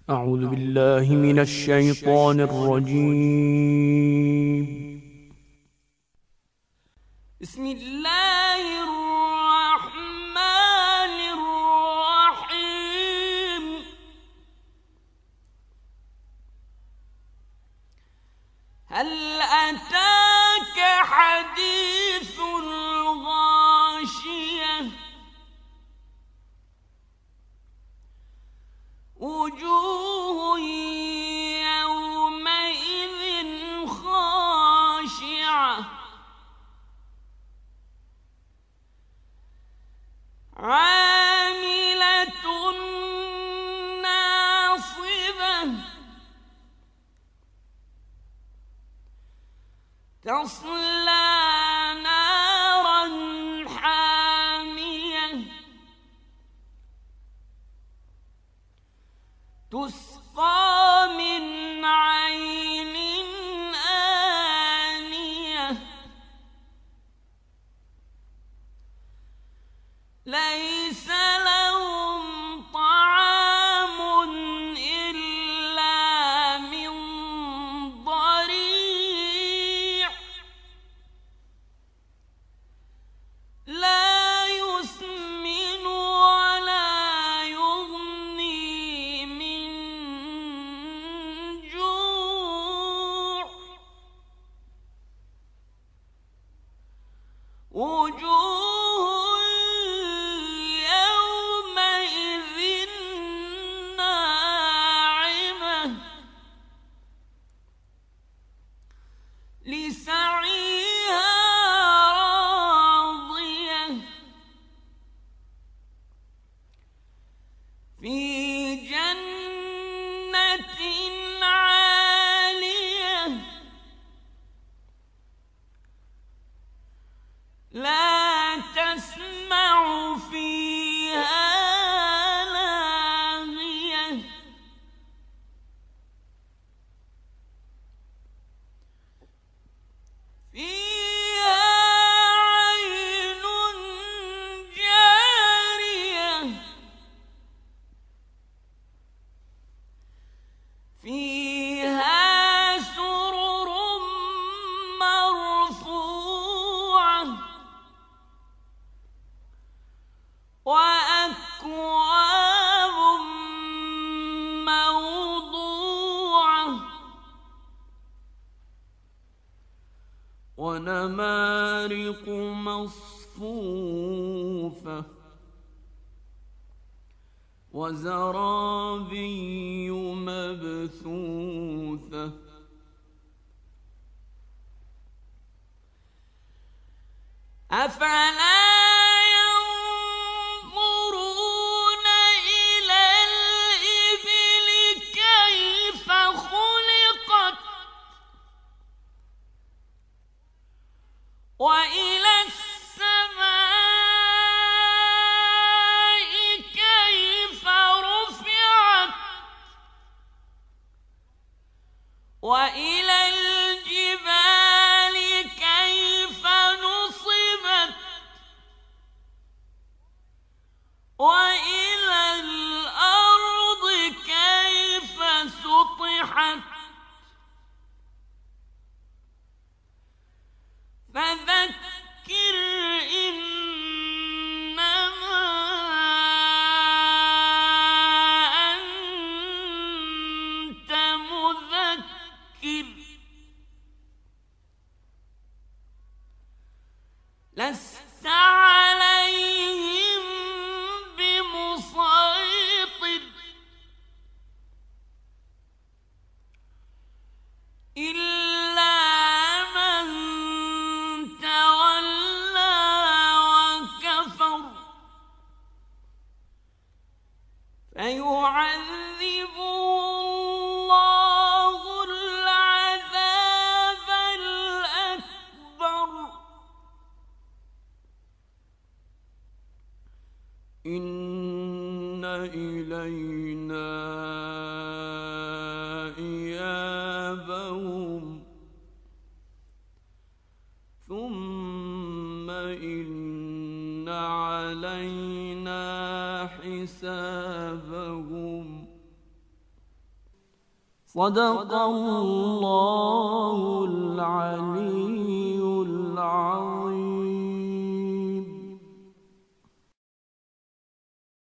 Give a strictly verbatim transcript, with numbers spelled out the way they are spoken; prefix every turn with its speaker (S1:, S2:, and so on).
S1: أعوذ بالله من الشيطان الرجيم.
S2: بسم الله الرحمن الرحيم. هل أتاك حديث الغاشية؟ وجوه يومئذ خاشعة عاملة ناصبة تصلى نارا حامية تسقى من عين آنية ليس لهم طعام إلا من ضريع لا يسمن ولا يغني من جوع وجوه يومئذ ناعمة لسعيها راضية في جنة عالية لا تسمع فيها لاغية فيها عين جارية فيها سرر مرفوعة وأكواب موضوعة ونمارق مصفوفة وزرابي مبثوثة أفلا ينظرون إلى الإبل كيف خلقت وإلى السماء كيف رفعت وإلى الجبال كيف نصبت وإلى الأرض كيف سطحت فذكر إنما أنت مذكر لست عليهم بمسيطر إلا من تولى وكفر فيعذبه الله العذاب الأكبر إن إلينا إيابهم ثم إن علينا علينا حسابهم. Sadaqallahul aliyyul azim.